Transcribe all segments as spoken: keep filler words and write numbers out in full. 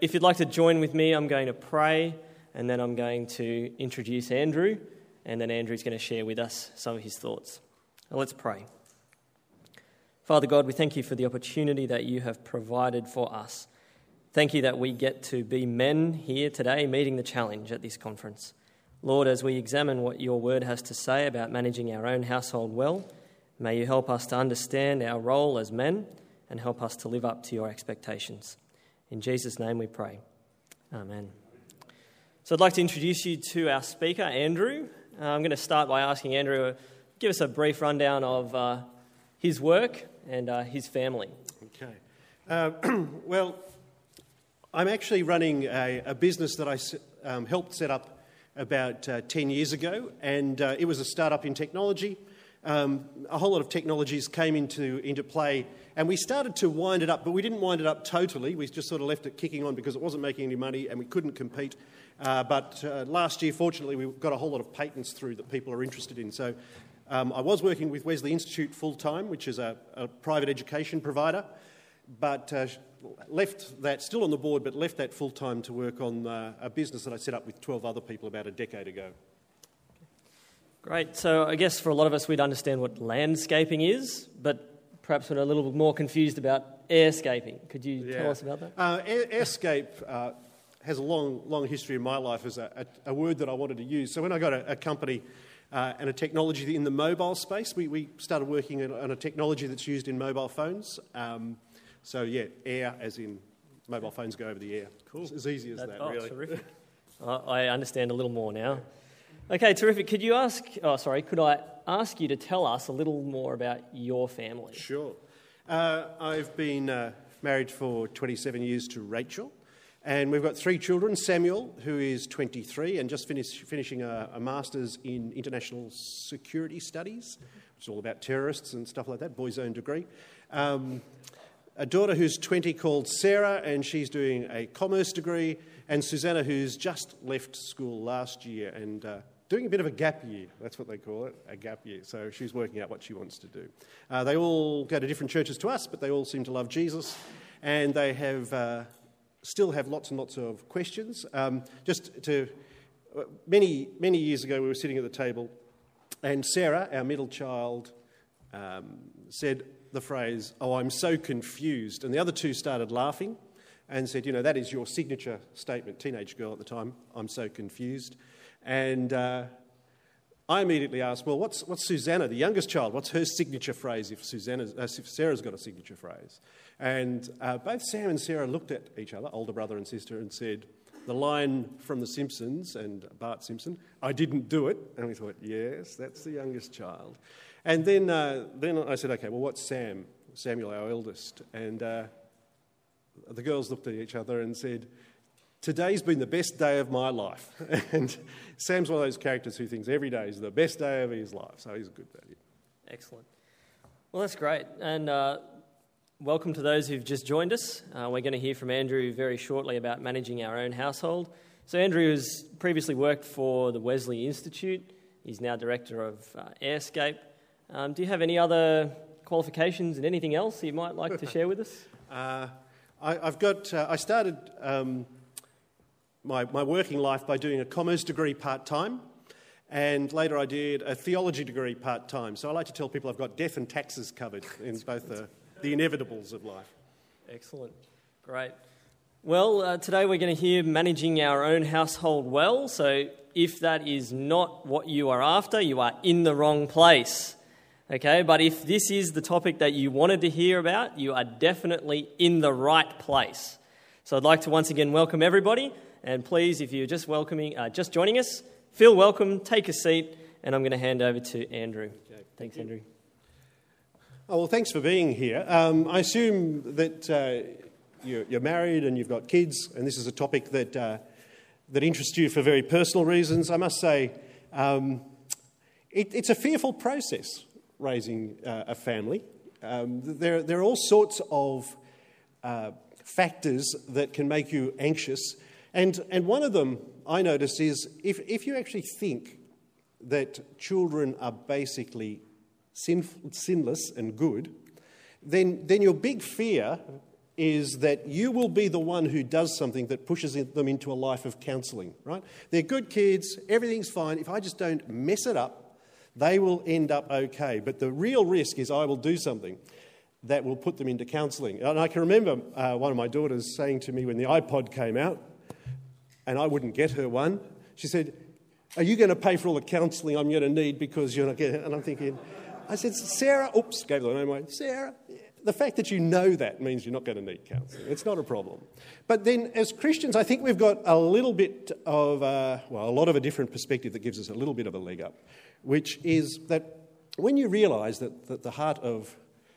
if you'd like to join with me, I'm going to pray, and then I'm going to introduce Andrew, and then Andrew's going to share with us some of his thoughts. Now, let's pray. Father God, we thank you for the opportunity that you have provided for us. Thank you that we get to be men here today meeting the challenge at this conference. Lord, as we examine what your word has to say about managing our own household well, may you help us to understand our role as men and help us to live up to your expectations. In Jesus' name we pray. Amen. So I'd like to introduce you to our speaker, Andrew. Uh, I'm going to start by asking Andrew to give us a brief rundown of uh, his work and uh, his family. Okay. Uh, well, I'm actually running a, a business that I um, helped set up about uh, ten years ago, and uh, it was a startup in technology. Um, a whole lot of technologies came into, into play, and we started to wind it up, but we didn't wind it up totally. We just sort of left it kicking on because it wasn't making any money and we couldn't compete. Uh, but uh, last year, fortunately, we got a whole lot of patents through that people are interested in. So um, I was working with Wesley Institute full-time, which is a, a private education provider, but uh, left that, still on the board, but left that full-time to work on uh, a business that I set up with twelve other people about a decade ago. Great. So I guess for a lot of us, we'd understand what landscaping is, but perhaps we're a little bit more confused about airscaping. Could you yeah. tell us about that? Uh, air, airscape uh, has a long, long history in my life as a, a, a word that I wanted to use. So when I got a, a company uh, and a technology in the mobile space, we, we started working on, on a technology that's used in mobile phones. Um, so yeah, air as in mobile phones go over the air. Cool. It's as easy as that, that oh, really. Terrific. I understand a little more now. Okay, terrific. Could you ask, oh, sorry, could I ask you to tell us a little more about your family? Sure. Uh, I've been uh, married for twenty-seven years to Rachel, and we've got three children. Samuel, who is twenty-three and just finished finishing a, a Master's in International Security Studies, which is all about terrorists and stuff like that, boy's own degree. Um, a daughter who's twenty called Sarah, and she's doing a commerce degree, and Susanna, who's just left school last year and uh, doing a bit of a gap year. That's what they call it, a gap year. So she's working out what she wants to do. Uh, they all go to different churches to us, but they all seem to love Jesus, and they have uh, still have lots and lots of questions. Um, just to many many years ago, we were sitting at the table, and Sarah, our middle child, um, said the phrase, "Oh, I'm so confused," and the other two started laughing and said, "You know, that is your signature statement." Teenage girl at the time, "I'm so confused." And uh, I immediately asked, well, what's what's Susanna, the youngest child, what's her signature phrase if Susanna's, uh, if Sarah's got a signature phrase? And uh, both Sam and Sarah looked at each other, older brother and sister, and said, the line from The Simpsons and Bart Simpson, "I didn't do it." And we thought, yes, that's the youngest child. And then uh, then I said, okay, well, what's Sam? Samuel, our eldest. And uh, the girls looked at each other and said, "Today's been the best day of my life." And Sam's one of those characters who thinks every day is the best day of his life, so he's a good value. Excellent. Well, that's great. And uh, welcome to those who've just joined us. Uh, we're going to hear from Andrew very shortly about managing our own household. So Andrew has previously worked for the Wesley Institute. He's now director of uh, Airscape. Um, do you have any other qualifications and anything else you might like to share with us? Uh, I, I've got. Uh, I started. Um, My, my working life by doing a commerce degree part-time, and later I did a theology degree part-time. So I like to tell people I've got death and taxes covered in both the, the inevitables of life. Excellent. Great. Well, uh, today we're going to hear managing our own household well. So if that is not what you are after, you are in the wrong place. Okay, but if this is the topic that you wanted to hear about, you are definitely in the right place. So I'd like to once again welcome everybody. And please, if you're just welcoming, uh, just joining us, feel welcome, take a seat, and I'm going to hand over to Andrew. Okay, thanks, Andrew. Oh, well, thanks for being here. Um, I assume that uh, you're, you're married and you've got kids, and this is a topic that uh, that interests you for very personal reasons. I must say, um, it, it's a fearful process raising uh, a family. Um, there, there are all sorts of uh, factors that can make you anxious. And and one of them I notice is if, if you actually think that children are basically sin, sinless and good, then then your big fear is that you will be the one who does something that pushes them into a life of counselling, right? They're good kids, everything's fine. If I just don't mess it up, they will end up okay. But the real risk is I will do something that will put them into counselling. And I can remember uh, one of my daughters saying to me when the iPod came out, and I wouldn't get her one, she said, "Are you going to pay for all the counselling I'm going to need because you're not getting it?" And I'm thinking, I said, "Sarah," oops, gave the name away, "Sarah, the fact that you know that means you're not going to need counselling. It's not a problem." But then as Christians, I think we've got a little bit of, a, well, a lot of a different perspective that gives us a little bit of a leg up, which is that when you realise that, that the heart of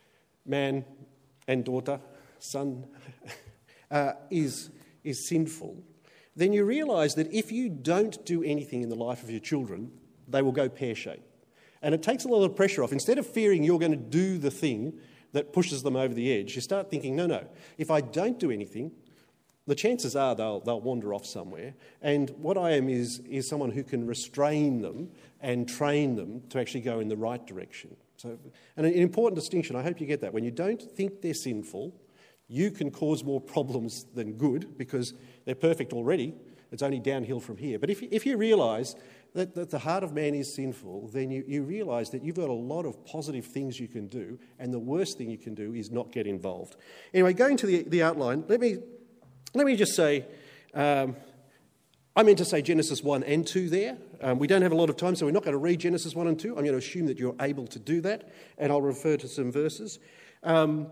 man and daughter, son, uh, is, is sinful, then you realise that if you don't do anything in the life of your children, they will go pear-shaped. And it takes a lot of pressure off. Instead of fearing you're going to do the thing that pushes them over the edge, you start thinking, no, no, if I don't do anything, the chances are they'll, they'll wander off somewhere. And what I am is, is someone who can restrain them and train them to actually go in the right direction. So, and an important distinction, I hope you get that. When you don't think they're sinful, you can cause more problems than good because they're perfect already. It's only downhill from here. But if, if you realise that, that the heart of man is sinful, then you, you realise that you've got a lot of positive things you can do, and the worst thing you can do is not get involved. Anyway, going to the, the outline, let me, let me just say, um, I meant to say Genesis one and two there. Um, we don't have a lot of time, so we're not going to read Genesis one and two. I'm going to assume that you're able to do that, and I'll refer to some verses. Um,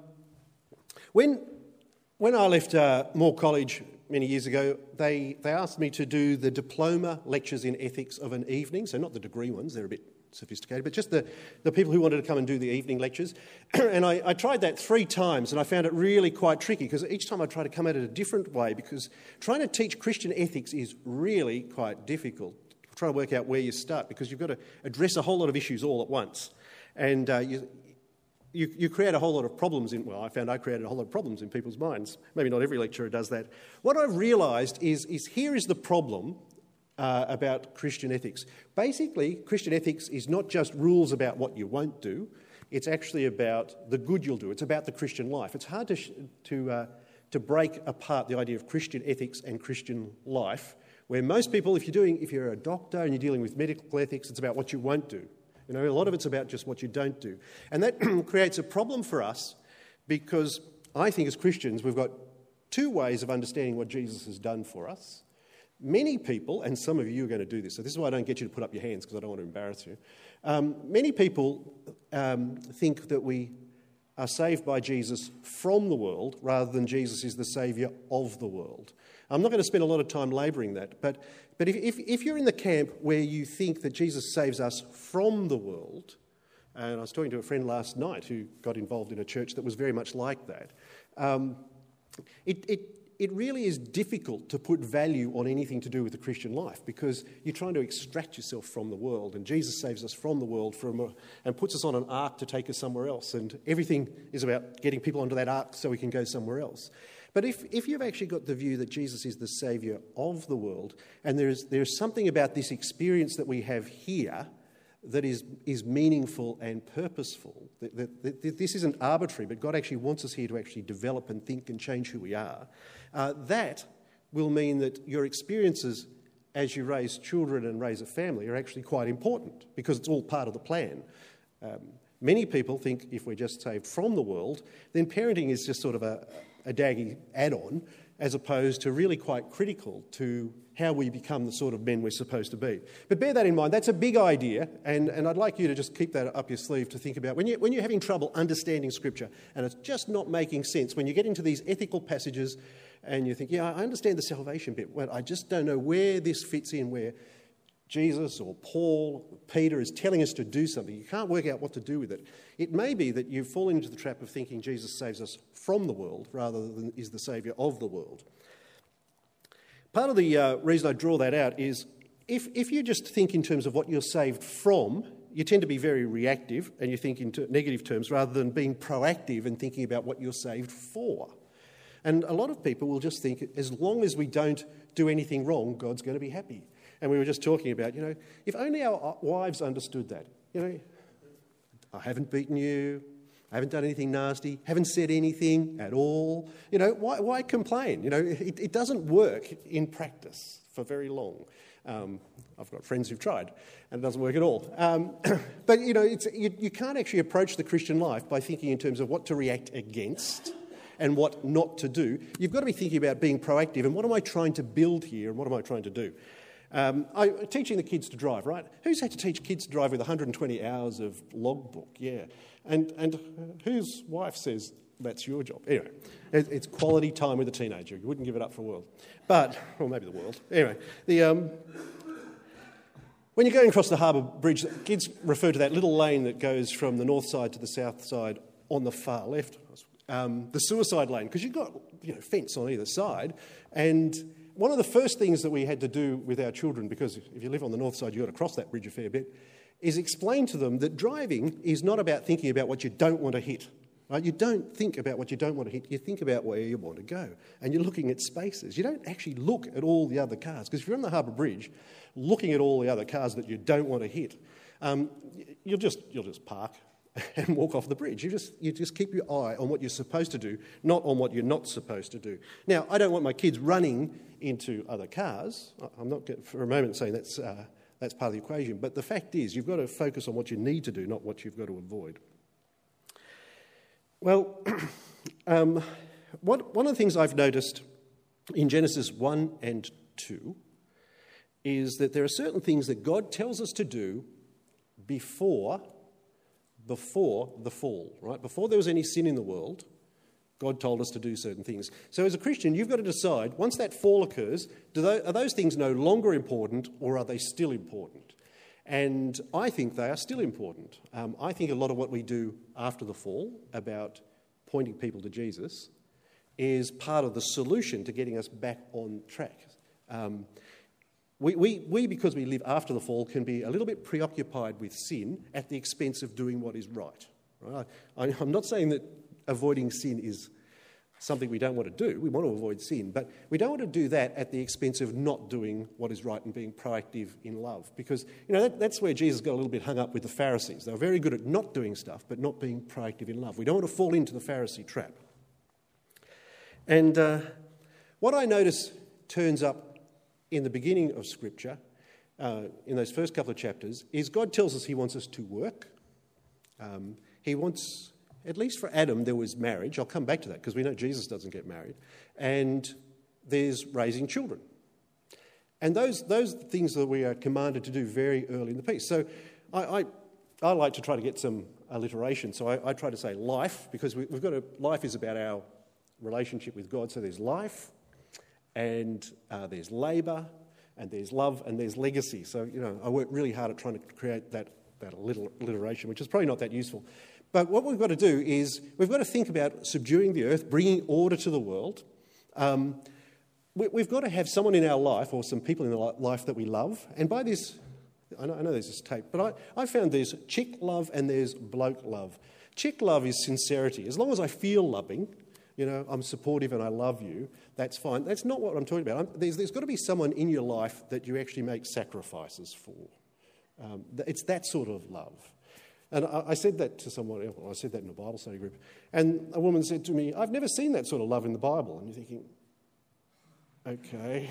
when, when I left uh, Moore College many years ago, they, they asked me to do the diploma lectures in ethics of an evening, so not the degree ones, they're a bit sophisticated, but just the, the people who wanted to come and do the evening lectures. And I, I tried that three times, and I found it really quite tricky, because each time I tried to come at it a different way, because trying to teach Christian ethics is really quite difficult. Try to work out where you start, because you've got to address a whole lot of issues all at once. And uh, you, you, you create a whole lot of problems in, well, I found I created a whole lot of problems in people's minds. Maybe not every lecturer does that. What I've realised is, is here is the problem uh, about Christian ethics. Basically, Christian ethics is not just rules about what you won't do. It's actually about the good you'll do. It's about the Christian life. It's hard to, sh- to, uh, to break apart the idea of Christian ethics and Christian life, where most people, if you're doing, if you're a doctor and you're dealing with medical ethics, it's about what you won't do. You know, a lot of it's about just what you don't do. And that creates a problem for us, because I think as Christians we've got two ways of understanding what Jesus has done for us. Many people, and some of you are going to do this, so this is why I don't get you to put up your hands, because I don't want to embarrass you. Um, many people um, think that we are saved by Jesus from the world rather than Jesus is the saviour of the world. I'm not going to spend a lot of time labouring that, but, but if, if, if you're in the camp where you think that Jesus saves us from the world, and I was talking to a friend last night who got involved in a church that was very much like that, um, it, it, it really is difficult to put value on anything to do with the Christian life, because you're trying to extract yourself from the world, and Jesus saves us from the world from a, and puts us on an ark to take us somewhere else, and everything is about getting people onto that ark so we can go somewhere else. But if, if you've actually got the view that Jesus is the saviour of the world, and there's, there's something about this experience that we have here that is, is meaningful and purposeful, that, that, that this isn't arbitrary, but God actually wants us here to actually develop and think and change who we are, uh, that will mean that your experiences as you raise children and raise a family are actually quite important, because it's all part of the plan. Um, many people think if we're just saved from the world, then parenting is just sort of a a daggy add-on, as opposed to really quite critical to how we become the sort of men we're supposed to be. But bear that in mind. That's a big idea, and, and I'd like you to just keep that up your sleeve to think about. When, you, when you're having trouble understanding Scripture and it's just not making sense, when you get into these ethical passages and you think, yeah, I understand the salvation bit, but I just don't know where this fits in, where Jesus or Paul, or Peter is telling us to do something. You can't work out what to do with it. It may be that you've fallen into the trap of thinking Jesus saves us from the world rather than is the saviour of the world. Part of the uh, reason I draw that out is if, if you just think in terms of what you're saved from, you tend to be very reactive and you think in t- negative terms rather than being proactive and thinking about what you're saved for. And a lot of people will just think as long as we don't do anything wrong, God's going to be happy. And we were just talking about, you know, if only our wives understood that. You know, I haven't beaten you, I haven't done anything nasty, haven't said anything at all. You know, why, why complain? You know, it, it doesn't work in practice for very long. Um, I've got friends who've tried, and it doesn't work at all. Um, but, you know, it's, you, you can't actually approach the Christian life by thinking in terms of what to react against and what not to do. You've got to be thinking about being proactive, and what am I trying to build here, and what am I trying to do? Um, I, teaching the kids to drive, right? Who's had to teach kids to drive with one hundred twenty hours of logbook? Yeah. And, and whose wife says that's your job? Anyway, it, it's quality time with a teenager. You wouldn't give it up for the world. But, or maybe the world. Anyway, the... Um, When you're going across the Harbour Bridge, kids refer to that little lane that goes from the north side to the south side on the far left, um, the suicide lane, because you've got, you know, fence on either side. And one of the first things that we had to do with our children, because if you live on the north side, you've got to cross that bridge a fair bit, is explain to them that driving is not about thinking about what you don't want to hit. Right? You don't think about what you don't want to hit, you think about where you want to go. And you're looking at spaces. You don't actually look at all the other cars, because if you're on the Harbour Bridge, looking at all the other cars that you don't want to hit, um, you'll just you'll just park and walk off the bridge. You just you just keep your eye on what you're supposed to do, not on what you're not supposed to do. Now, I don't want my kids running into other cars. I'm not for a moment saying that's uh, that's part of the equation, but the fact is you've got to focus on what you need to do, not what you've got to avoid. Well, um, what, one of the things I've noticed in Genesis one and two is that there are certain things that God tells us to do before, before the fall, right? Before there was any sin in the world, God told us to do certain things. So as a Christian, you've got to decide, once that fall occurs, do those, are those things no longer important, or are they still important? And I think they are still important. Um, I think a lot of what we do after the fall about pointing people to Jesus is part of the solution to getting us back on track. Um, We, we, we, because we live after the fall, can be a little bit preoccupied with sin at the expense of doing what is right. Right? I, I'm not saying that avoiding sin is something we don't want to do. We want to avoid sin, but we don't want to do that at the expense of not doing what is right and being proactive in love. Because, you know, that, that's where Jesus got a little bit hung up with the Pharisees. They were very good at not doing stuff, but not being proactive in love. We don't want to fall into the Pharisee trap. And uh, what I notice turns up in the beginning of Scripture, uh, in those first couple of chapters, is God tells us he wants us to work. Um, he wants, at least for Adam, there was marriage. I'll come back to that because we know Jesus doesn't get married. And there's raising children. And those those things that we are commanded to do very early in the piece. So I, I, I like to try to get some alliteration. So I, I try to say life, because we, we've got a, life is about our relationship with God. So there's life, and uh, there's labour, and there's love, and there's legacy. So, you know, I work really hard at trying to create that, that alliteration, which is probably not that useful. But what we've got to do is we've got to think about subduing the earth, bringing order to the world. Um, we, we've got to have someone in our life, or some people in our life that we love. And by this, I know, I know there's this tape, but I, I found there's chick love and there's bloke love. Chick love is sincerity. As long as I feel loving, you know, I'm supportive and I love you, that's fine. That's not what I'm talking about. I'm, there's, there's got to be someone in your life that you actually make sacrifices for. Um, it's that sort of love. And I, I said that to someone else. I said that in a Bible study group. And a woman said to me, I've never seen that sort of love in the Bible. And you're thinking, okay.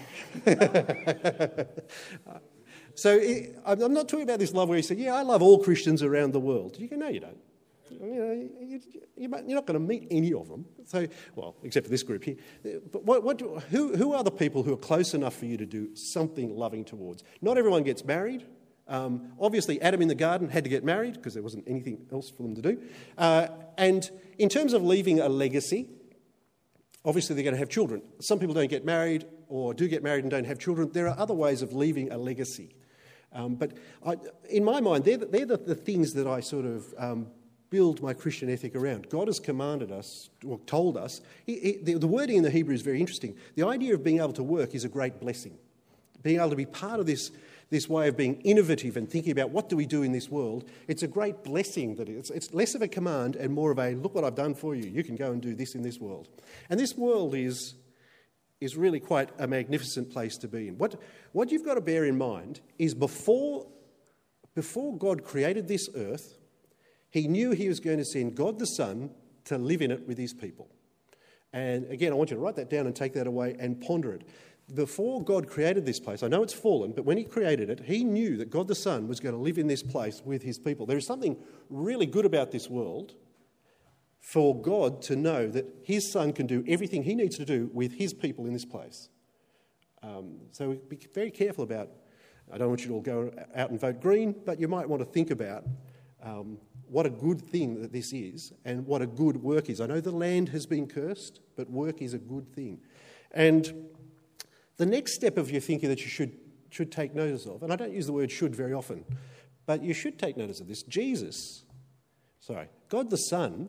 So it, I'm not talking about this love where you say, yeah, I love all Christians around the world. You go, no, you don't. You know, you, you're not going to meet any of them. So, well, except for this group here. But what, what do, who, who are the people who are close enough for you to do something loving towards? Not everyone gets married. Um, obviously, Adam in the garden had to get married because there wasn't anything else for them to do. Uh, and in terms of leaving a legacy, obviously they're going to have children. Some people don't get married or do get married and don't have children. There are other ways of leaving a legacy. Um, but I, in my mind, they're, the, they're the, the things that I sort of... Um, build my Christian ethic around. God has commanded us, or told us. He, he, the, the wording in the Hebrew is very interesting. The idea of being able to work is a great blessing. Being able to be part of this, this way of being innovative and thinking about what do we do in this world, it's a great blessing. That it's, it's less of a command and more of a, look what I've done for you. You can go and do this in this world. And this world is, is really quite a magnificent place to be in. What, what you've got to bear in mind is before, before God created this earth, He knew he was going to send God the Son to live in it with his people. And again, I want you to write that down and take that away and ponder it. Before God created this place, I know it's fallen, but when he created it, he knew that God the Son was going to live in this place with his people. There is something really good about this world for God to know that his Son can do everything he needs to do with his people in this place. Um, so be very careful about, I don't want you to all go out and vote Green, but you might want to think about um, what a good thing that this is and what a good work is. I know the land has been cursed, but work is a good thing. And the next step of your thinking that you should, should take notice of, and I don't use the word should very often, but you should take notice of this. Jesus, sorry, God the Son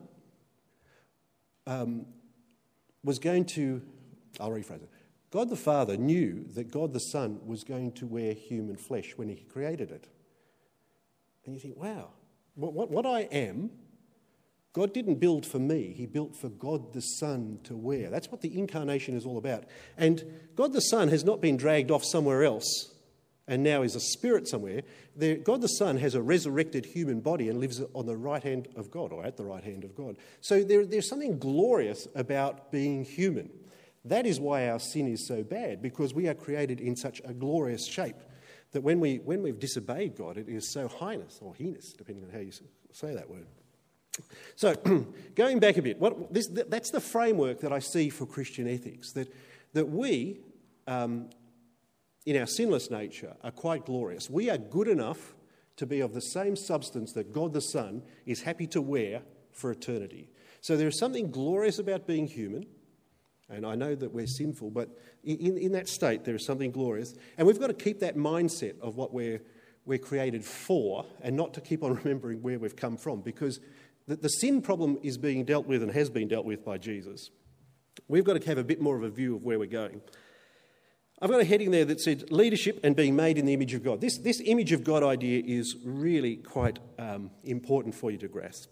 um, was going to, I'll rephrase it. God the Father knew that God the Son was going to wear human flesh when he created it. And you think, wow, what, what, what I am, God didn't build for me, he built for God the Son to wear. That's what the incarnation is all about. And God the Son has not been dragged off somewhere else and now is a spirit somewhere. The, God the Son has a resurrected human body and lives on the right hand of God, or at the right hand of God. So there, there's something glorious about being human. That is why our sin is so bad, because we are created in such a glorious shape that when, we, when we've disobeyed God, it is so heinous, or heinous, depending on how you say that word. So, going back a bit, what, this, that's the framework that I see for Christian ethics, that, that we, um, in our sinless nature, are quite glorious. We are good enough to be of the same substance that God the Son is happy to wear for eternity. So there is something glorious about being human, and I know that we're sinful, but in, in that state there is something glorious, and we've got to keep that mindset of what we're, we're created for, and not to keep on remembering where we've come from, because The, the sin problem is being dealt with and has been dealt with by Jesus. We've got to have a bit more of a view of where we're going. I've got a heading there that said leadership and being made in the image of God. This, this image of God idea is really quite um, important for you to grasp.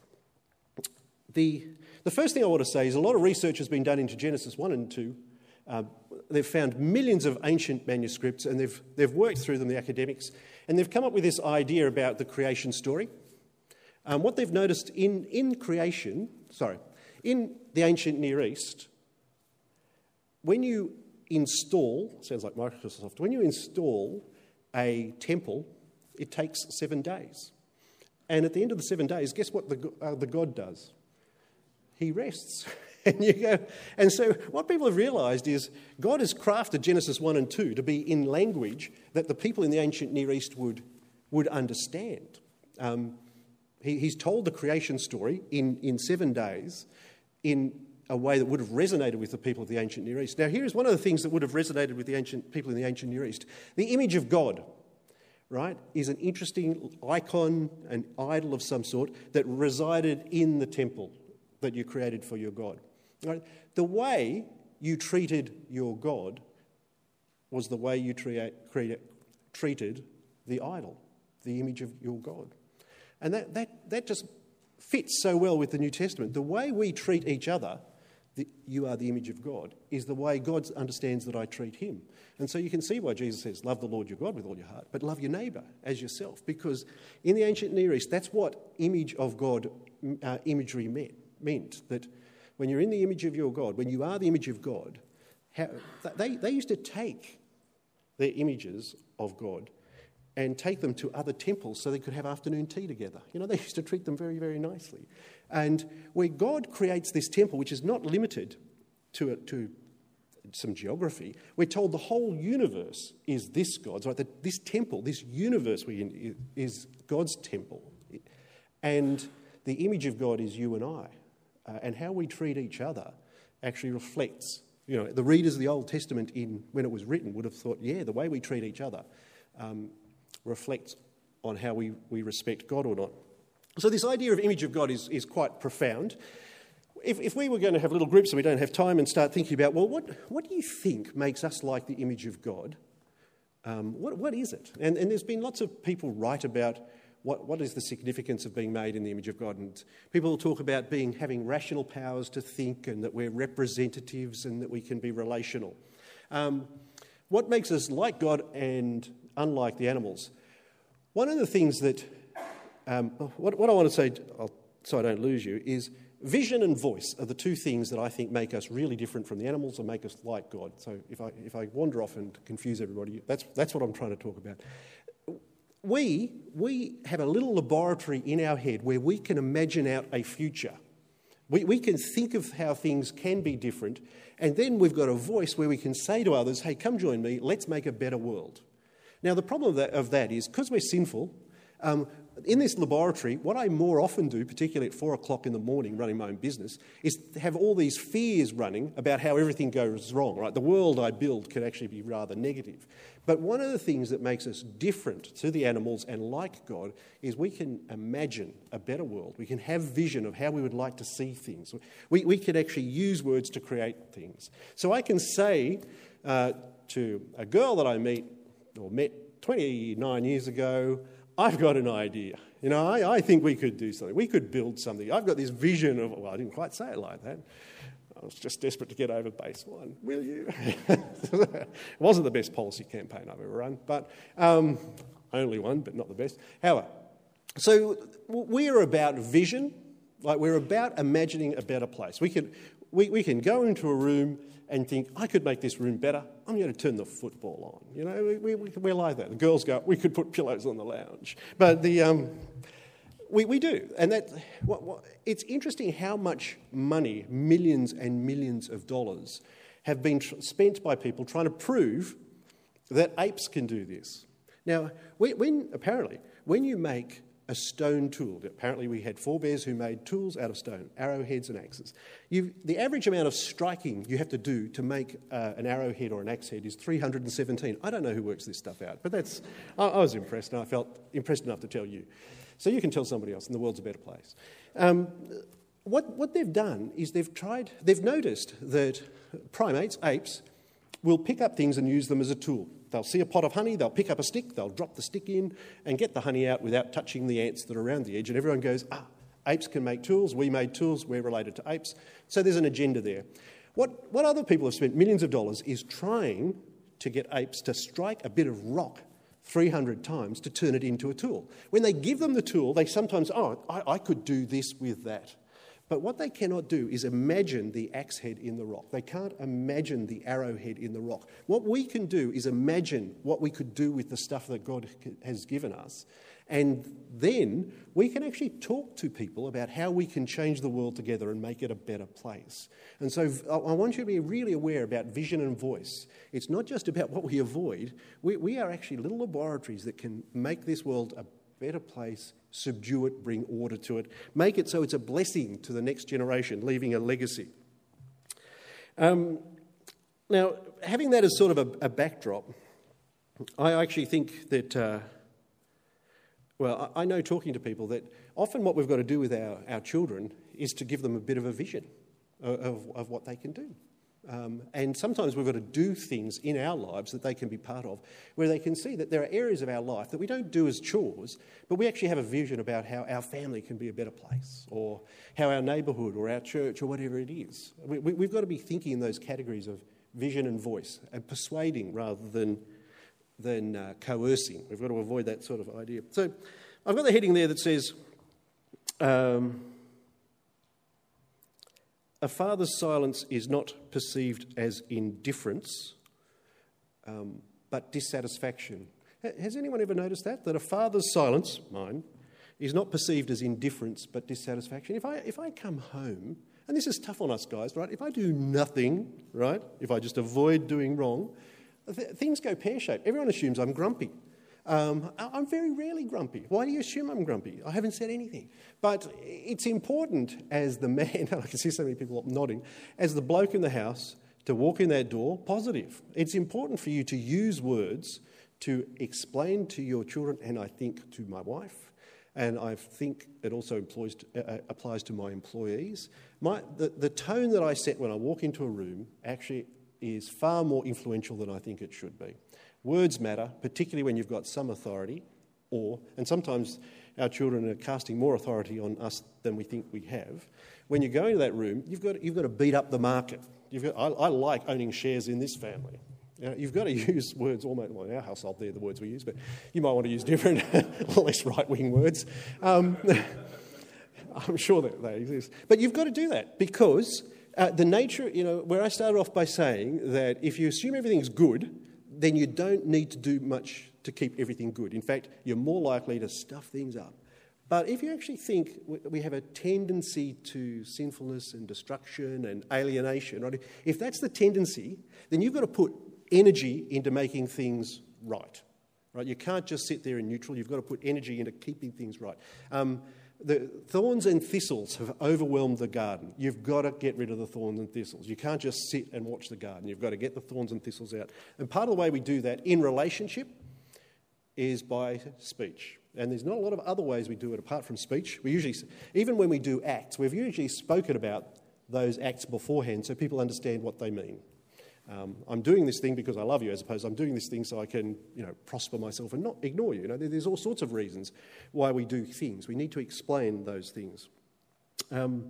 The, the first thing I want to say is a lot of research has been done into Genesis one and two. Uh, they've found millions of ancient manuscripts and they've, they've worked through them, the academics, and they've come up with this idea about the creation story. Um, what they've noticed in, in creation, sorry, in the ancient Near East, when you install, sounds like Microsoft, when you install a temple, it takes seven days. And at the end of the seven days, guess what the, uh, the God does? He rests. And you go, and so what people have realised is God has crafted Genesis one and two to be in language that the people in the ancient Near East would, would understand. Um, He, he's told the creation story in, in seven days in a way that would have resonated with the people of the ancient Near East. Now, here's one of the things that would have resonated with the ancient people in the ancient Near East. The image of God, right, is an interesting icon, an idol of some sort that resided in the temple that you created for your God. Right? The way you treated your God was the way you treat, treat, treated the idol, the image of your God. And that, that, that just fits so well with the New Testament. The way we treat each other, the, you are the image of God, is the way God understands that I treat him. And so you can see why Jesus says, love the Lord your God with all your heart, but love your neighbour as yourself. Because in the ancient Near East, that's what image of God uh, imagery meant, meant. That when you're in the image of your God, when you are the image of God, how, they, they used to take their images of God and take them to other temples so they could have afternoon tea together. You know, they used to treat them very, very nicely. And where God creates this temple, which is not limited to, a, to some geography, we're told the whole universe is this God's, right? That this temple, this universe we're in, is God's temple. And the image of God is you and I. Uh, and how we treat each other actually reflects, you know, the readers of the Old Testament in when it was written would have thought, yeah, the way we treat each other um, reflects on how we, we respect God or not. So this idea of image of God is, is quite profound. If, if we were going to have little groups and we don't have time and start thinking about, well, what, what do you think makes us like the image of God? Um, what, what is it? And, and there's been lots of people write about what, what is the significance of being made in the image of God. And people will talk about being having rational powers to think and that we're representatives and that we can be relational. Um, what makes us like God and unlike the animals? One of the things that, um, what, what I want to say, I'll so I don't lose you, is vision and voice are the two things that I think make us really different from the animals and make us like God. So if I if I wander off and confuse everybody, that's that's what I'm trying to talk about. We we have a little laboratory in our head where we can imagine out a future. We we can think of how things can be different, and then we've got a voice where we can say to others, hey, come join me, let's make a better world. Now, the problem of that, of that is, because we're sinful, um, in this laboratory, what I more often do, particularly at four o'clock in the morning running my own business, is have all these fears running about how everything goes wrong, right? The world I build can actually be rather negative. But one of the things that makes us different to the animals and like God is we can imagine a better world. We can have vision of how we would like to see things. We, we can actually use words to create things. So I can say uh, to a girl that I meet or met twenty-nine years ago, I've got an idea. You know, I, I think we could do something. We could build something. I've got this vision of, well, I didn't quite say it like that. I was just desperate to get over base one. Will you? It wasn't the best policy campaign I've ever run, but um, only one, but not the best. However, so we're about vision. Like we're about imagining a better place. We can, we, we can go into a room and think, I could make this room better. I'm going to turn the football on. You know, we, we, we're like that. The girls go, we could put pillows on the lounge. But the um, we, we do. And that what, what, it's interesting how much money, millions and millions of dollars, have been tr- spent by people trying to prove that apes can do this. Now, when, when apparently, when you make a stone tool. Apparently we had forebears who made tools out of stone, arrowheads and axes. You've, the average amount of striking you have to do to make uh, an arrowhead or an axe head is three hundred seventeen. I don't know who works this stuff out, but that's. I, I was impressed, and I felt impressed enough to tell you. So you can tell somebody else, and the world's a better place. Um, what, what they've done is they've tried, they've noticed that primates, apes, will pick up things and use them as a tool. They'll see a pot of honey, they'll pick up a stick, they'll drop the stick in and get the honey out without touching the ants that are around the edge. And everyone goes, ah, apes can make tools, we made tools, we're related to apes. So there's an agenda there. What, what other people have spent millions of dollars is trying to get apes to strike a bit of rock three hundred times to turn it into a tool. When they give them the tool, they sometimes, oh, I, I could do this with that. But what they cannot do is imagine the axe head in the rock. They can't imagine the arrowhead in the rock. What we can do is imagine what we could do with the stuff that God has given us. And then we can actually talk to people about how we can change the world together and make it a better place. And so I want you to be really aware about vision and voice. It's not just about what we avoid. We, we are actually little laboratories that can make this world a better place, subdue it, bring order to it, make it so it's a blessing to the next generation, leaving a legacy. Um, now, having that as sort of a, a backdrop, I actually think that, uh, well, I, I know talking to people that often what we've got to do with our, our children is to give them a bit of a vision of, of, of what they can do. Um, and sometimes we've got to do things in our lives that they can be part of, where they can see that there are areas of our life that we don't do as chores, but we actually have a vision about how our family can be a better place, or how our neighbourhood or our church or whatever it is. We, we, we've got to be thinking in those categories of vision and voice, and persuading rather than, than uh, coercing. We've got to avoid that sort of idea. So I've got the heading there that says, um, a father's silence is not perceived as indifference, um, but dissatisfaction. Has anyone ever noticed that? That a father's silence, mine, is not perceived as indifference, but dissatisfaction. If I if I come home, and this is tough on us guys, right? If I do nothing, right? If I just avoid doing wrong, th- things go pear-shaped. Everyone assumes I'm grumpy. Um, I'm very rarely grumpy. Why do you assume I'm grumpy? I haven't said anything. But it's important as the man, and I can see so many people nodding, as the bloke in the house, to walk in that door positive. It's important for you to use words to explain to your children, and I think to my wife, and I think it also employs to, uh, applies to my employees. My, the, the tone that I set when I walk into a room actually is far more influential than I think it should be. Words matter, particularly when you've got some authority, or, and sometimes our children are casting more authority on us than we think we have. When you go into that room, you've got, you've got to beat up the market. You've got, I, I like owning shares in this family. You know, you've got to use words, almost, well, in our household, they're the words we use, but you might want to use different, less right-wing words. Um, I'm sure that they exist. But you've got to do that because uh, the nature, you know, where I started off by saying that if you assume everything's good, then you don't need to do much to keep everything good. In fact, you're more likely to stuff things up. But if you actually think we have a tendency to sinfulness and destruction and alienation, right? If that's the tendency, then you've got to put energy into making things right. Right? You can't just sit there in neutral. You've got to put energy into keeping things right. Um, the thorns and thistles have overwhelmed the garden. You've got to get rid of the thorns and thistles. You can't just sit and watch the garden. You've got to get the thorns and thistles out. And part of the way we do that in relationship is by speech. And there's not a lot of other ways we do it apart from speech. We usually, even when we do acts, we've usually spoken about those acts beforehand so people understand what they mean. Um, I'm doing this thing because I love you, as opposed to I'm doing this thing so I can, you know, prosper myself and not ignore you. You know, there's all sorts of reasons why we do things. We need to explain those things. Um,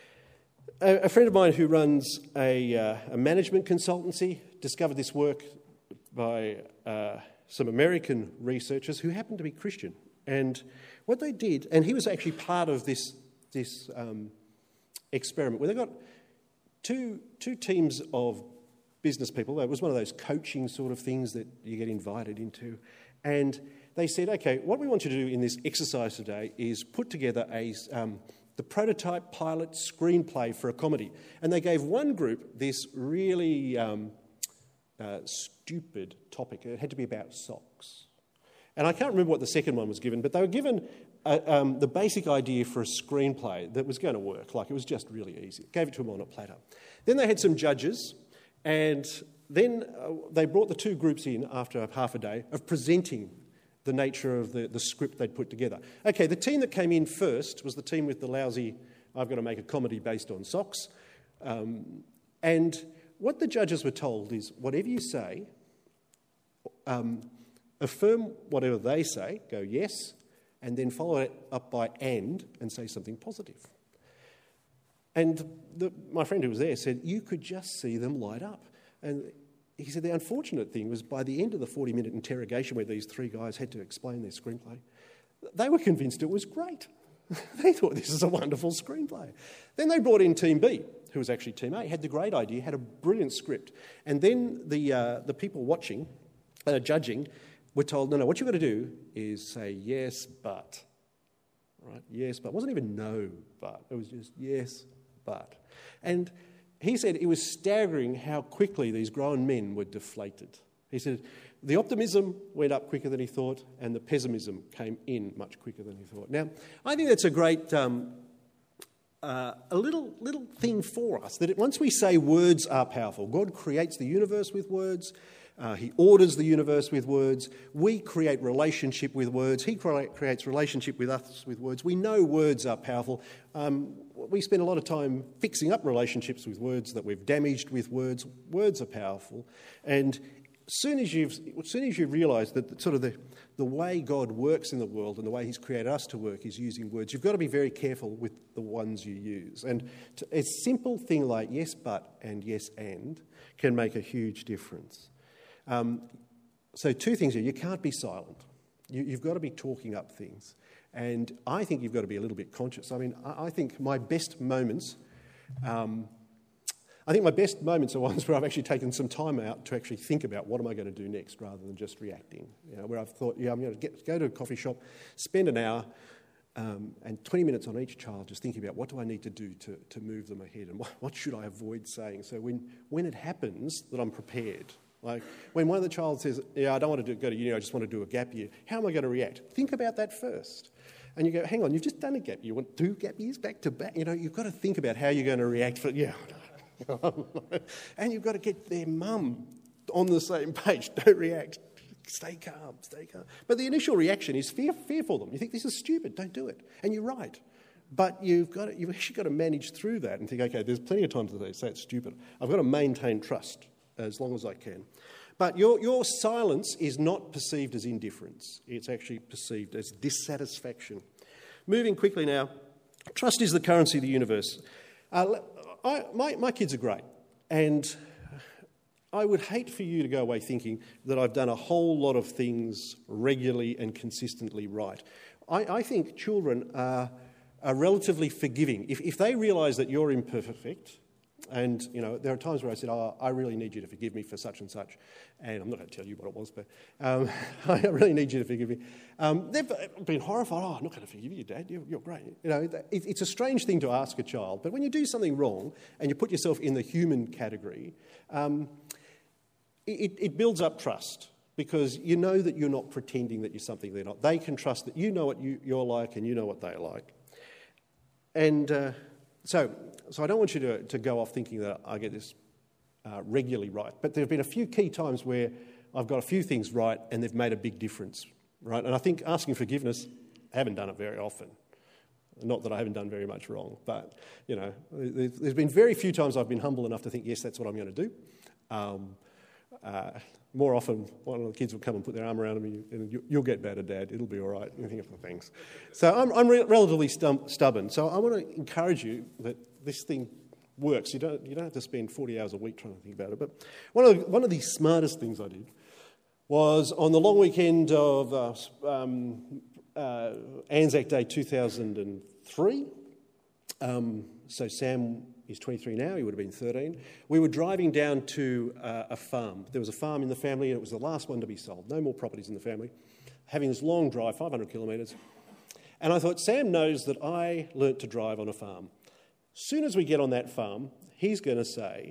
a, a friend of mine who runs a, uh, a management consultancy discovered this work by uh, some American researchers who happened to be Christian. And what they did, and he was actually part of this this um, experiment, where they got two two teams of business people. It was one of those coaching sort of things that you get invited into. And they said, okay, what we want you to do in this exercise today is put together a um, the prototype pilot screenplay for a comedy. And they gave one group this really um, uh, stupid topic. It had to be about socks. And I can't remember what the second one was given, but they were given uh, um, the basic idea for a screenplay that was going to work. Like, it was just really easy. Gave it to them on a platter. Then they had some judges, and then uh, they brought the two groups in after half a day of presenting the nature of the, the script they'd put together. Okay, the team that came in first was the team with the lousy, I've got to make a comedy based on socks. Um, and what the judges were told is, whatever you say, um, affirm whatever they say, go yes, and then follow it up by and, and say something positive. And the, my friend who was there said, you could just see them light up. And he said the unfortunate thing was by the end of the forty-minute interrogation where these three guys had to explain their screenplay, they were convinced it was great. They thought this is a wonderful screenplay. Then they brought in Team B, who was actually Team A, had the great idea, had a brilliant script. And then the uh, the people watching, uh, judging, were told, no, no, what you've got to do is say yes, but. Right? Yes, but. It wasn't even no, but. It was just yes, but. And he said it was staggering how quickly these grown men were deflated. He said the optimism went up quicker than he thought, and the pessimism came in much quicker than he thought. Now, I think that's a great, um, uh, a little little thing for us, that once we say words are powerful, God creates the universe with words, uh, he orders the universe with words, we create relationship with words, he cre- creates relationship with us with words. We know words are powerful. Um, we spend a lot of time fixing up relationships with words that we've damaged with words. Words are powerful. And as soon as you've, as soon as you realise that sort of the, the way God works in the world and the way he's created us to work is using words, you've got to be very careful with the ones you use. And to, a simple thing like yes, but and yes, and can make a huge difference. Um, so two things here. You can't be silent. You, you've got to be talking up things. And I think you've got to be a little bit conscious. I mean, I, I think my best moments... Um, I think my best moments are ones where I've actually taken some time out to actually think about what am I going to do next rather than just reacting. You know, where I've thought, yeah, I'm going to get, go to a coffee shop, spend an hour um, and twenty minutes on each child just thinking about what do I need to do to, to move them ahead and what, what should I avoid saying. So when, when it happens, that I'm prepared. Like when one of the child says, yeah, I don't want to do, go to uni, I just want to do a gap year. How am I going to react? Think about that first. And you go, hang on, you've just done a gap year. You want two gap years back to back? You know, you've got to think about how you're going to react for, yeah, and you've got to get their mum on the same page. Don't react. Stay calm, stay calm. But the initial reaction is fear, fear for them. You think, this is stupid, don't do it. And you're right. But you've got to, you've actually got to manage through that and think, okay, there's plenty of times that they say it's stupid. I've got to maintain trust as long as I can. But your, your silence is not perceived as indifference. It's actually perceived as dissatisfaction. Moving quickly now, trust is the currency of the universe. Uh, I, my, my kids are great, and I would hate for you to go away thinking that I've done a whole lot of things regularly and consistently right. I, I think children are are relatively forgiving. If, if they realise that you're imperfect, and, you know, there are times where I said, oh, I really need you to forgive me for such and such, and I'm not going to tell you what it was, but um, I really need you to forgive me. Um, they've been horrified. Oh, I'm not going to forgive you, Dad. You're, you're great. You know, it, it's a strange thing to ask a child, but when you do something wrong and you put yourself in the human category, um, it, it builds up trust, because you know that you're not pretending that you're something they're not. They can trust that you know what you, you're like and you know what they're like. And uh, so... So I don't want you to, to go off thinking that I get this uh, regularly right. But there have been a few key times where I've got a few things right and they've made a big difference, right? And I think asking forgiveness, I haven't done it very often. Not that I haven't done very much wrong, but, you know, there's been very few times I've been humble enough to think, yes, that's what I'm going to do. Um, uh, more often, one of the kids will come and put their arm around me and you, you'll get better, Dad, it'll be all right, and think of the things. So I'm, I'm re- relatively stum- stubborn. So I want to encourage you that this thing works. You don't, you don't have to spend forty hours a week trying to think about it. But one of the, one of the smartest things I did was on the long weekend of uh, um, uh, Anzac Day two thousand three. Um, so Sam is twenty-three now, he would have been thirteen. We were driving down to uh, a farm. There was a farm in the family and it was the last one to be sold. No more properties in the family. Having this long drive, five hundred kilometres. And I thought, Sam knows that I learnt to drive on a farm. As soon as we get on that farm, he's going to say,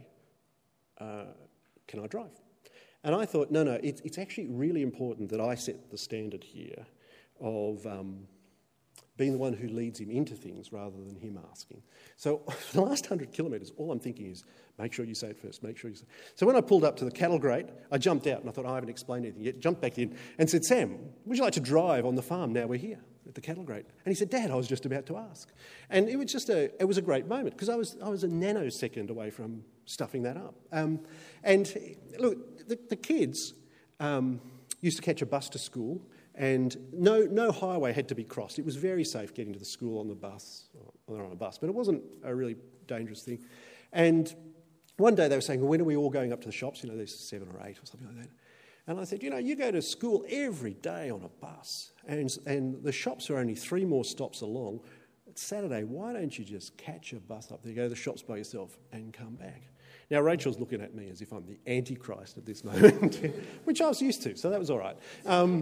uh, can I drive? And I thought, no, no, it, it's actually really important that I set the standard here of um, being the one who leads him into things rather than him asking. So for the last one hundred kilometres, all I'm thinking is, make sure you say it first, make sure you say it. So when I pulled up to the cattle grate, I jumped out and I thought, oh, I haven't explained anything yet. Jumped back in and said, Sam, would you like to drive on the farm now we're here at the cattle grate? And he said, Dad, I was just about to ask. And it was just a, it was a great moment because I was, I was a nanosecond away from stuffing that up. Um, and look, the, the kids um, used to catch a bus to school. And no no highway had to be crossed. It was very safe getting to the school on the bus, or on a bus, but it wasn't a really dangerous thing. And one day they were saying, well, when are we all going up to the shops? You know, there's seven or eight or something like that. And I said, you know, you go to school every day on a bus, and, and the shops are only three more stops along. It's Saturday, why don't you just catch a bus up there, go to the shops by yourself and come back? Now, Rachel's looking at me as if I'm the Antichrist at this moment, which I was used to, so that was all right. Um,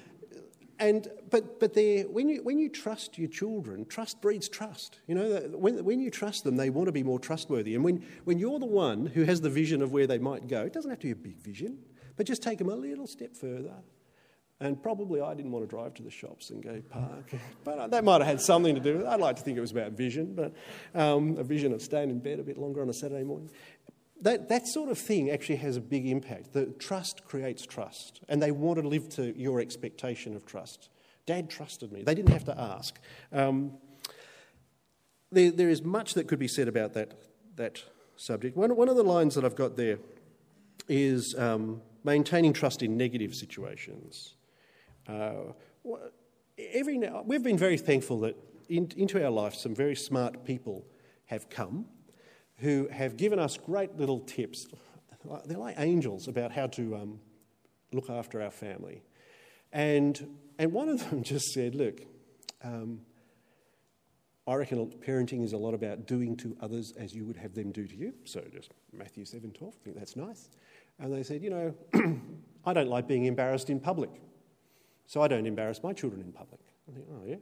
And but but there, when you when you trust your children, trust breeds trust. You know, when when you trust them, they want to be more trustworthy. And when, when you're the one who has the vision of where they might go, it doesn't have to be a big vision, but just take them a little step further. And probably I didn't want to drive to the shops and go park, but that might have had something to do with it. I'd like to think it was about vision, but um, a vision of staying in bed a bit longer on a Saturday morning. That that sort of thing actually has a big impact. The trust creates trust, and they want to live to your expectation of trust. Dad trusted me. They didn't have to ask. Um, there, there is much that could be said about that that subject. One, one of the lines that I've got there is um, maintaining trust in negative situations. Uh, every now, we've been very thankful that in, into our life some very smart people have come who have given us great little tips. They're like angels about how to um, look after our family. And and one of them just said, look, um, I reckon parenting is a lot about doing to others as you would have them do to you. So just Matthew seven twelve, I think that's nice. And they said, you know, I don't like being embarrassed in public, so I don't embarrass my children in public. I think, oh, yeah.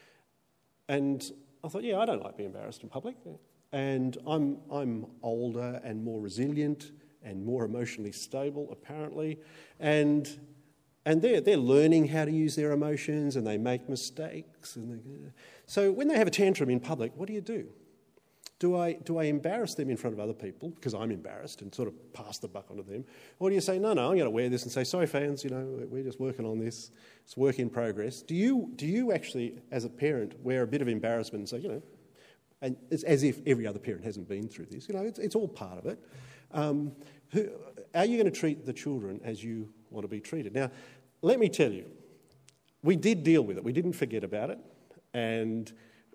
And I thought, yeah, I don't like being embarrassed in public. And I'm I'm older and more resilient and more emotionally stable, apparently. And and they're, they're learning how to use their emotions, and they make mistakes. And they, so when they have a tantrum in public, what do you do? Do I do I embarrass them in front of other people because I'm embarrassed and sort of pass the buck onto them? Or do you say, no, no, I'm going to wear this and say, sorry, fans, you know, we're just working on this. It's work in progress. Do you do you actually, as a parent, wear a bit of embarrassment and say, you know, and it's as if every other parent hasn't been through this. You know, it's, it's all part of it. Um, who, are you going to treat the children as you want to be treated? Now, let me tell you, we did deal with it. We didn't forget about it. And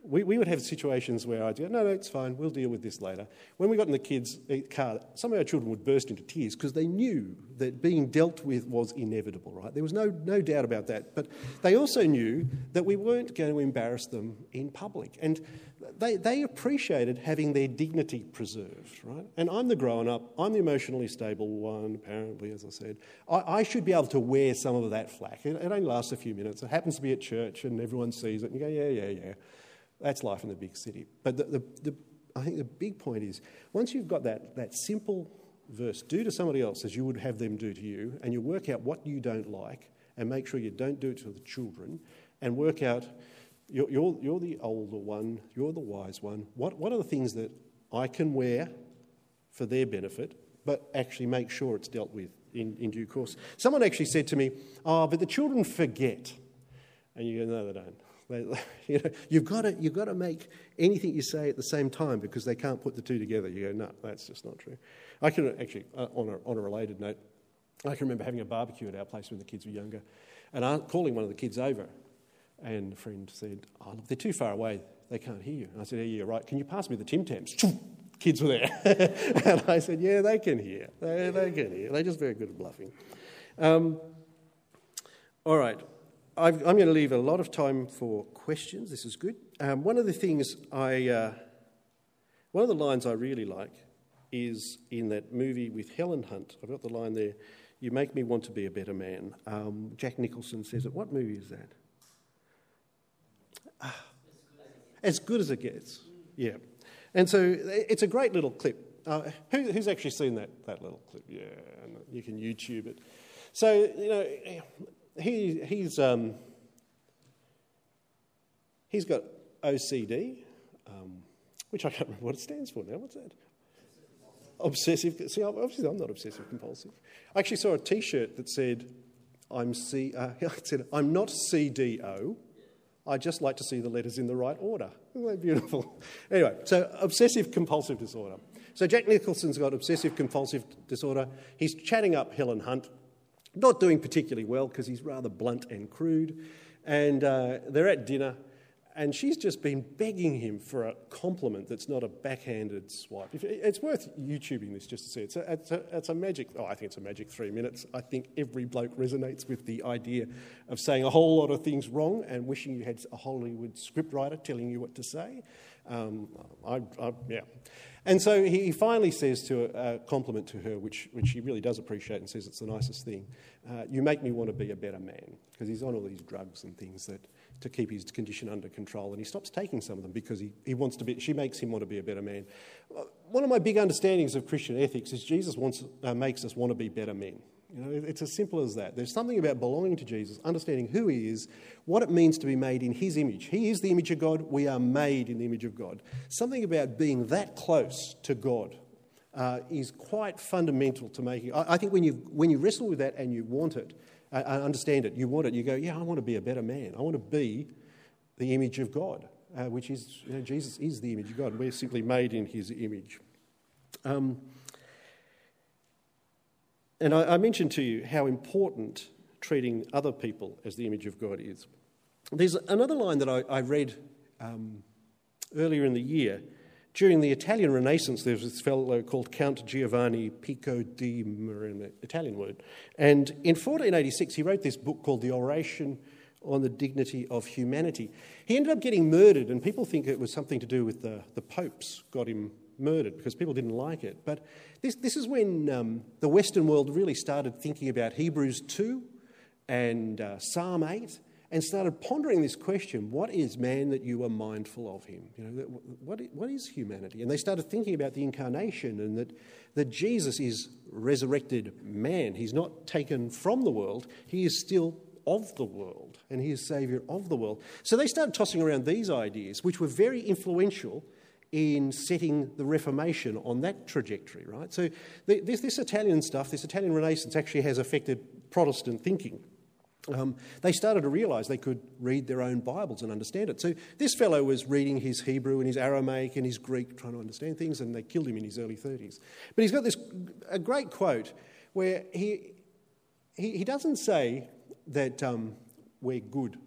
we, we would have situations where I'd go, no, no, it's fine, we'll deal with this later. When we got in the kids' car, some of our children would burst into tears because they knew that being dealt with was inevitable, right? There was no, no doubt about that. But they also knew that we weren't going to embarrass them in public. And they, they appreciated having their dignity preserved, right? And I'm the grown-up, I'm the emotionally stable one, apparently, as I said. I, I should be able to wear some of that flack. It, it only lasts a few minutes. It happens to be at church and everyone sees it and you go, yeah, yeah, yeah. That's life in the big city. But the, the, the, I think the big point is, once you've got that, that simple verse, do to somebody else as you would have them do to you, and you work out what you don't like, and make sure you don't do it to the children, and work out, you're, you're, you're the older one, you're the wise one, what, what are the things that I can wear for their benefit, but actually make sure it's dealt with in, in due course. Someone actually said to me, oh, but the children forget. And you go, no, they don't. You know, you've got to you've got to make anything you say at the same time because they can't put the two together. You go, no, that's just not true. I can actually, uh, on a on a related note, I can remember having a barbecue at our place when the kids were younger, and I calling one of the kids over, and a friend said, "Oh, look, they're too far away. They can't hear you." And I said, "Yeah, you're right. Can you pass me the Tim Tams?" Kids were there, and I said, "Yeah, they can hear. They they can hear. They're just very good at bluffing." Um, all right. I've, I'm going to leave a lot of time for questions. This is good. Um, one of the things I, uh, one of the lines I really like is in that movie with Helen Hunt. I've got the line there, "You make me want to be a better man." Um, Jack Nicholson says it. What movie is that? Ah, As Good as It Gets. Yeah. And so it's a great little clip. Uh, who, who's actually seen that, that little clip? Yeah, and you can YouTube it. So, you know... He he's um, he's got O C D, um, which I can't remember what it stands for now. What's that? Obsessive. See, obviously I'm not obsessive compulsive. I actually saw a T-shirt that said, "I'm C." Uh, it said, "I'm not C D O. I just like to see the letters in the right order." Isn't that beautiful? Anyway, so obsessive compulsive disorder. So Jack Nicholson's got obsessive compulsive disorder. He's chatting up Helen Hunt. Not doing particularly well because he's rather blunt and crude. And uh, they're at dinner and she's just been begging him for a compliment that's not a backhanded swipe. If, it's worth YouTubing this just to see. It's a, it's, a, it's a magic, oh, I think it's a magic three minutes. I think every bloke resonates with the idea of saying a whole lot of things wrong and wishing you had a Hollywood scriptwriter telling you what to say. Um, I, I, yeah. And so he finally says to a, a compliment to her, which, which she really does appreciate and says it's the nicest thing, uh, "You make me want to be a better man," because he's on all these drugs and things that to keep his condition under control, and he stops taking some of them because he, he wants to be, she makes him want to be a better man. One of my big understandings of Christian ethics is Jesus wants, uh, makes us want to be better men. You know, it's as simple as that. There's something about belonging to Jesus, understanding who he is, what it means to be made in his image. He is the image of God. We are made in the image of God. Something about being that close to God uh, is quite fundamental to making. I, I think when you when you wrestle with that and you want it, uh, understand it, you want it, you go, yeah, I want to be a better man. I want to be the image of God, uh, which is, you know, Jesus is the image of God. We're simply made in his image. Um, And I, I mentioned to you how important treating other people as the image of God is. There's another line that I, I read um, earlier in the year. During the Italian Renaissance, there was this fellow called Count Giovanni Pico di Murena, Italian word. And in fourteen eighty-six, he wrote this book called The Oration on the Dignity of Humanity. He ended up getting murdered, and people think it was something to do with the, the popes got him murdered because people didn't like it. But this this is when um, the Western world really started thinking about Hebrews two and uh, Psalm eight and started pondering this question: what is man that you are mindful of him? You know, what what is humanity? And they started thinking about the incarnation and that that Jesus is resurrected man. He's not taken from the world. He is still of the world, and he is Saviour of the world. So they started tossing around these ideas, which were very influential in setting the Reformation on that trajectory, right? So this, this Italian stuff, this Italian Renaissance actually has affected Protestant thinking. Um, they started to realise they could read their own Bibles and understand it. So this fellow was reading his Hebrew and his Aramaic and his Greek, trying to understand things, and they killed him in his early thirties. But he's got this a great quote where he he, he doesn't say that um, we're good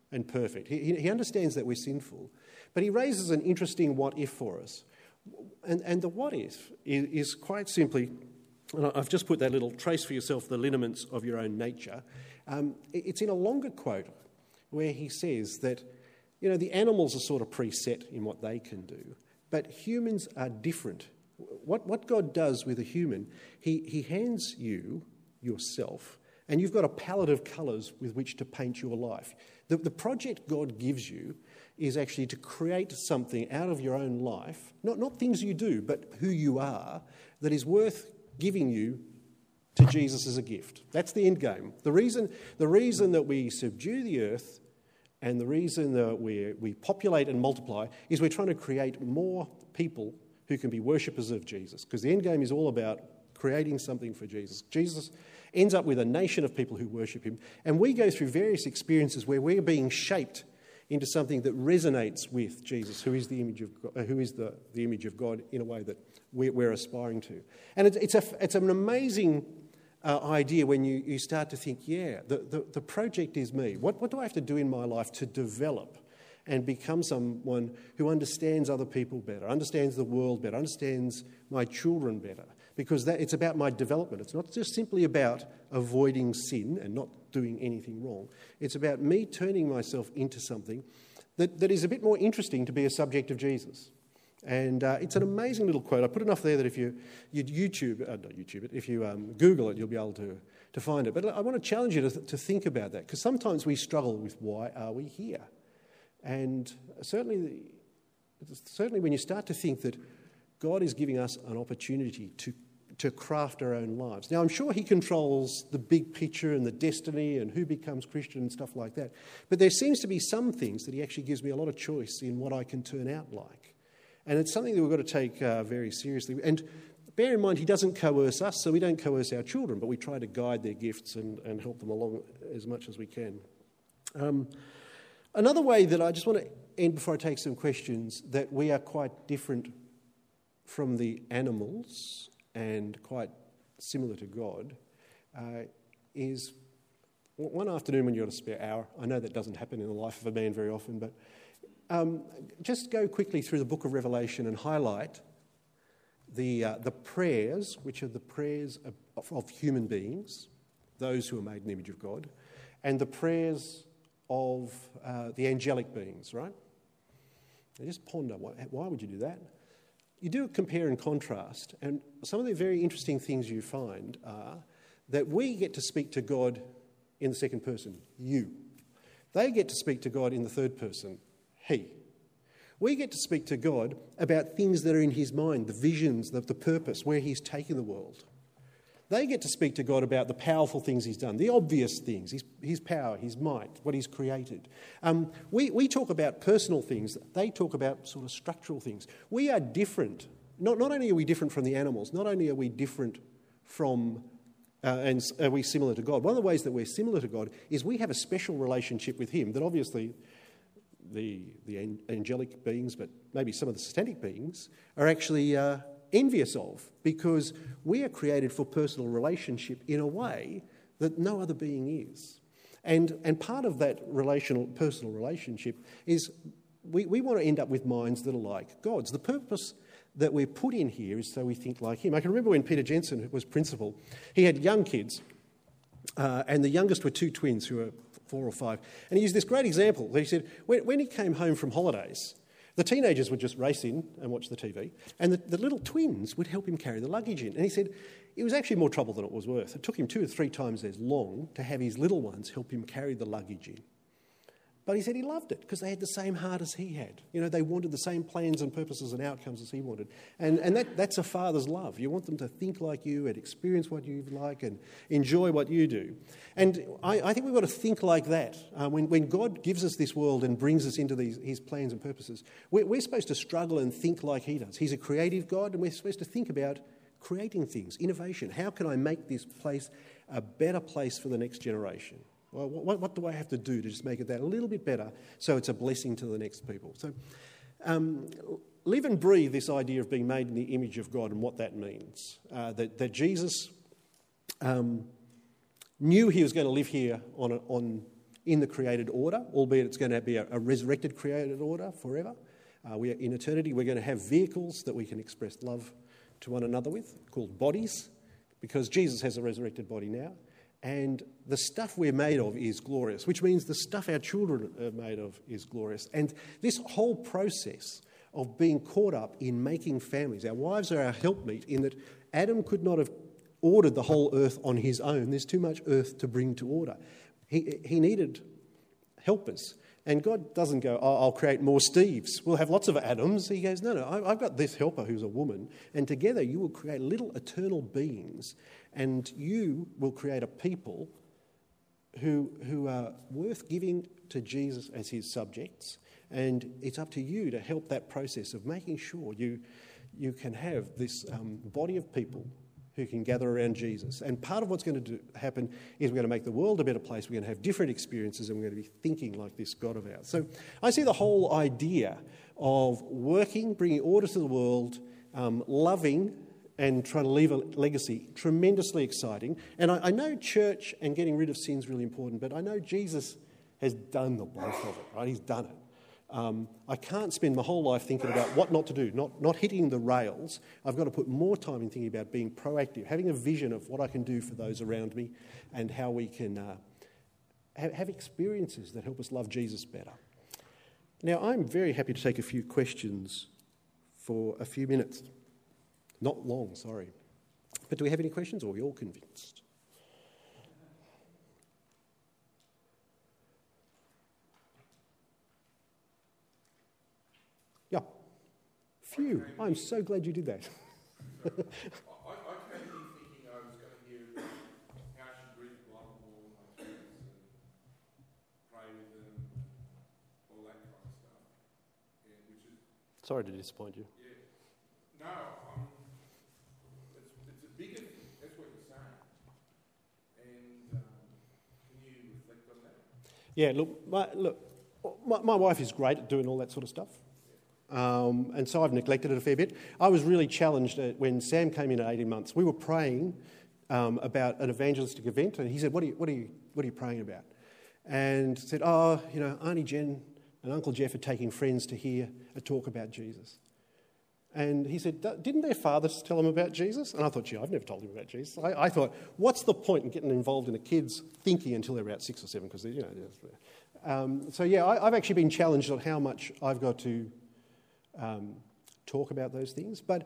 and perfect. He, he understands that we're sinful. But he raises an interesting what-if for us. And, and the what-if is, is quite simply, and I've just put that little trace for yourself, the lineaments of your own nature. Um, it's in a longer quote where he says that, you know, the animals are sort of preset in what they can do, but humans are different. What, what God does with a human, he, he hands you yourself, and you've got a palette of colours with which to paint your life. The, the project God gives you is actually to create something out of your own life, not, not things you do, but who you are, that is worth giving you to Jesus as a gift. That's the end game. The reason, the reason that we subdue the earth and the reason that we, we populate and multiply is we're trying to create more people who can be worshippers of Jesus, because the end game is all about creating something for Jesus. Jesus ends up with a nation of people who worship him, and we go through various experiences where we're being shaped into something that resonates with Jesus, who is the image of God, who is the, the image of God in a way that we're, we're aspiring to. And it's, it's, a, it's an amazing uh, idea when you, you start to think, yeah, the, the, the project is me. What, what do I have to do in my life to develop and become someone who understands other people better, understands the world better, understands my children better? Because that, it's about my development. It's not just simply about avoiding sin and not doing anything wrong. It's about me turning myself into something that, that is a bit more interesting to be a subject of Jesus. And uh, it's an amazing little quote. I put enough there that if you, you YouTube, uh, not YouTube it, if you um, Google it, you'll be able to, to find it. But I want to challenge you to, to think about that, because sometimes we struggle with why are we here? And certainly, certainly when you start to think that God is giving us an opportunity to to craft our own lives. Now, I'm sure he controls the big picture and the destiny and who becomes Christian and stuff like that. But there seems to be some things that he actually gives me a lot of choice in what I can turn out like. And it's something that we've got to take uh, very seriously. And bear in mind, he doesn't coerce us, so we don't coerce our children, but we try to guide their gifts and, and help them along as much as we can. Um, another way that I just want to end before I take some questions, that we are quite different from the animals and quite similar to God, uh, is one afternoon when you've got a spare hour. I know that doesn't happen in the life of a man very often, but um, just go quickly through the book of Revelation and highlight the uh, the prayers, which are the prayers of, of human beings, those who are made in the image of God, and the prayers of uh, the angelic beings, right? Now just ponder, why, why would you do that? You do a compare and contrast, and some of the very interesting things you find are that we get to speak to God in the second person, you. They get to speak to God in the third person, he. We get to speak to God about things that are in his mind, the visions, the, the purpose, where he's taken the world. They get to speak to God about the powerful things he's done, the obvious things, his, his power, his might, what he's created. Um, we, we talk about personal things. They talk about sort of structural things. We are different. Not, not only are we different from the animals, not only are we different from, uh, and are we similar to God. One of the ways that we're similar to God is we have a special relationship with him that obviously the, the angelic beings, but maybe some of the satanic beings, are actually Uh, envious of, because we are created for personal relationship in a way that no other being is. And and part of that relational, personal relationship is we, we want to end up with minds that are like God's. The purpose that we're put in here is so we think like him. I can remember when Peter Jensen was principal, he had young kids, uh, and the youngest were two twins who were four or five. And he used this great example. He said, when, when he came home from holidays, the teenagers would just race in and watch the T V, and the, the little twins would help him carry the luggage in. And he said it was actually more trouble than it was worth. It took him two or three times as long to have his little ones help him carry the luggage in. But he said he loved it because they had the same heart as he had. You know, they wanted the same plans and purposes and outcomes as he wanted. And, and that, that's a father's love. You want them to think like you and experience what you like and enjoy what you do. And I, I think we've got to think like that. Uh, when, when God gives us this world and brings us into these, his plans and purposes, we're, we're supposed to struggle and think like he does. He's a creative God, and we're supposed to think about creating things, innovation. How can I make this place a better place for the next generation? Well, what, what do I have to do to just make it that a little bit better so it's a blessing to the next people? So um, live and breathe this idea of being made in the image of God and what that means. Uh, that, that Jesus um, knew he was going to live here on, a, on in the created order, albeit it's going to be a, a resurrected created order forever. Uh, we are, in eternity, we're going to have vehicles that we can express love to one another with, called bodies, because Jesus has a resurrected body now. And the stuff we're made of is glorious, which means the stuff our children are made of is glorious. And this whole process of being caught up in making families, our wives are our helpmeet in that Adam could not have ordered the whole earth on his own. There's too much earth to bring to order. He, he needed helpers. And God doesn't go, oh, I'll create more Steves. We'll have lots of Adams. He goes, no, no, I've got this helper who's a woman, and together you will create little eternal beings, and you will create a people who, who are worth giving to Jesus as his subjects. And it's up to you to help that process of making sure you, you can have this um, body of people who can gather around Jesus. And part of what's going to do, happen is we're going to make the world a better place. We're going to have different experiences, and we're going to be thinking like this God of ours. So I see the whole idea of working, bringing order to the world, um, loving and trying to leave a legacy tremendously exciting. And I, I know church and getting rid of sin is really important, but I know Jesus has done the both of it, right? He's done it. Um, I can't spend my whole life thinking about what not to do, not, not hitting the rails. I've got to put more time in thinking about being proactive, having a vision of what I can do for those around me and how we can uh, have, have experiences that help us love Jesus better. Now, I'm very happy to take a few questions for a few minutes. Not long, sorry. But do we have any questions, or are we all convinced? Yeah. Phew, I'm so glad you did that. I, I came in thinking I was going to hear how I should read the Bible more with my kids and pray with them and all that kind of stuff. Yeah, which is... Sorry to disappoint you. Yeah. No, I'm, it's, it's a bigger thing. That's what you're saying. And um, can you reflect on that? Yeah, look, my, look, my, my wife is great at doing all that sort of stuff. Um, and so I've neglected it a fair bit. I was really challenged at, when Sam came in at eighteen months. We were praying um, about an evangelistic event, and he said, what are you, what are you, what are you praying about? And said, oh, you know, Auntie Jen and Uncle Jeff are taking friends to hear a talk about Jesus. And he said, didn't their fathers tell them about Jesus? And I thought, gee, I've never told him about Jesus. I, I thought, what's the point in getting involved in a kid's thinking until they're about six or seven? Because, you know, um, so yeah, I, I've actually been challenged on how much I've got to Um, talk about those things. But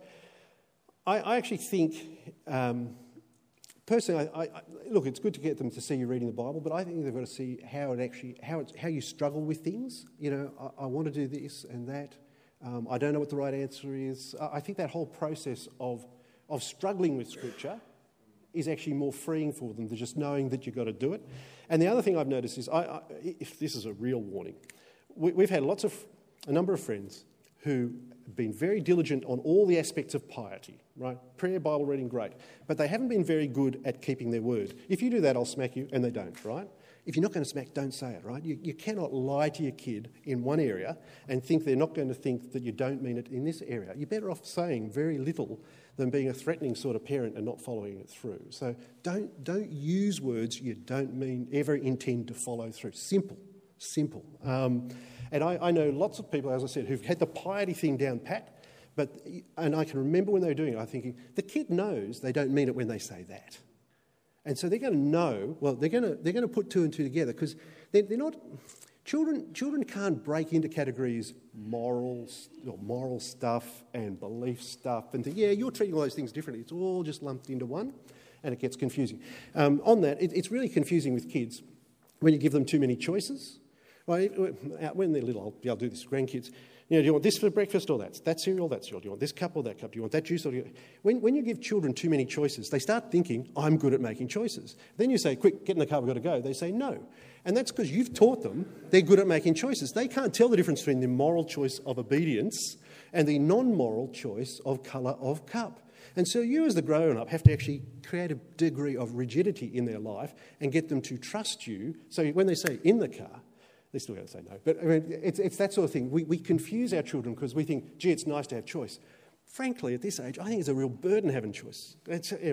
I, I actually think, um, personally, I, I, look, it's good to get them to see you reading the Bible, but I think they've got to see how it actually, how it's, how you struggle with things. You know, I, I want to do this and that. Um, I don't know what the right answer is. I, I think that whole process of of struggling with Scripture is actually more freeing for them than just knowing that you've got to do it. And the other thing I've noticed is, I, I, if this is a real warning, we, we've had lots of, a number of friends who have been very diligent on all the aspects of piety, right? Prayer, Bible reading, great. But they haven't been very good at keeping their word. If you do that, I'll smack you, and they don't, right? If you're not going to smack, don't say it, right? You, you cannot lie to your kid in one area and think they're not going to think that you don't mean it in this area. You're better off saying very little than being a threatening sort of parent and not following it through. So don't, don't use words you don't mean, ever intend to follow through. Simple, simple. Um, And I, I know lots of people, as I said, who've had the piety thing down pat, but and I can remember when they were doing it, I'm thinking, the kid knows they don't mean it when they say that. And so they're going to know, well, they're going to they're going to put two and two together, because they're, they're not, children children can't break into categories morals, or moral stuff and belief stuff, and think, yeah, you're treating all those things differently. It's all just lumped into one, and it gets confusing. Um, on that, it, it's really confusing with kids when you give them too many choices. Well, when they're little, I'll be able to do this with grandkids. You know, do you want this for breakfast or that? That cereal, that cereal. Do you want this cup or that cup? Do you want that juice or do you... When, when you give children too many choices, they start thinking, I'm good at making choices. Then you say, quick, get in the car, we've got to go. They say no. And that's because you've taught them they're good at making choices. They can't tell the difference between the moral choice of obedience and the non-moral choice of colour of cup. And so you as the grown-up have to actually create a degree of rigidity in their life and get them to trust you. So when they say in the car, they're still going to say no. But I mean, it's, it's that sort of thing. We, we confuse our children because we think, gee, it's nice to have choice. Frankly, at this age, I think it's a real burden having choice. It's, anyway,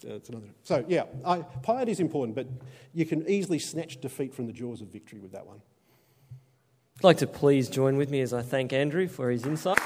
it's another. So yeah, I, piety is important, but you can easily snatch defeat from the jaws of victory with that one. I'd like to please join with me as I thank Andrew for his insight.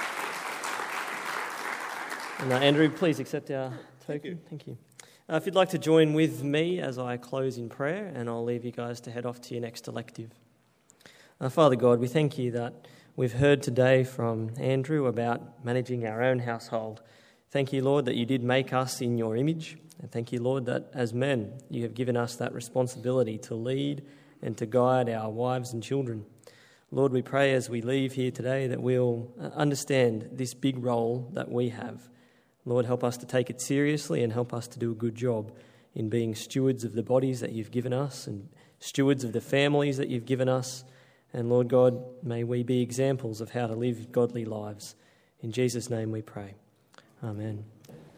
And uh, Andrew, please accept our token. Thank you. Thank you. Uh, if you'd like to join with me as I close in prayer, and I'll leave you guys to head off to your next elective. Uh, Father God, we thank you that we've heard today from Andrew about managing our own household. Thank you, Lord, that you did make us in your image. And thank you, Lord, that as men, you have given us that responsibility to lead and to guide our wives and children. Lord, we pray as we leave here today that we'll understand this big role that we have. Lord, help us to take it seriously and help us to do a good job in being stewards of the bodies that you've given us and stewards of the families that you've given us. And Lord God, may we be examples of how to live godly lives. In Jesus' name we pray. Amen.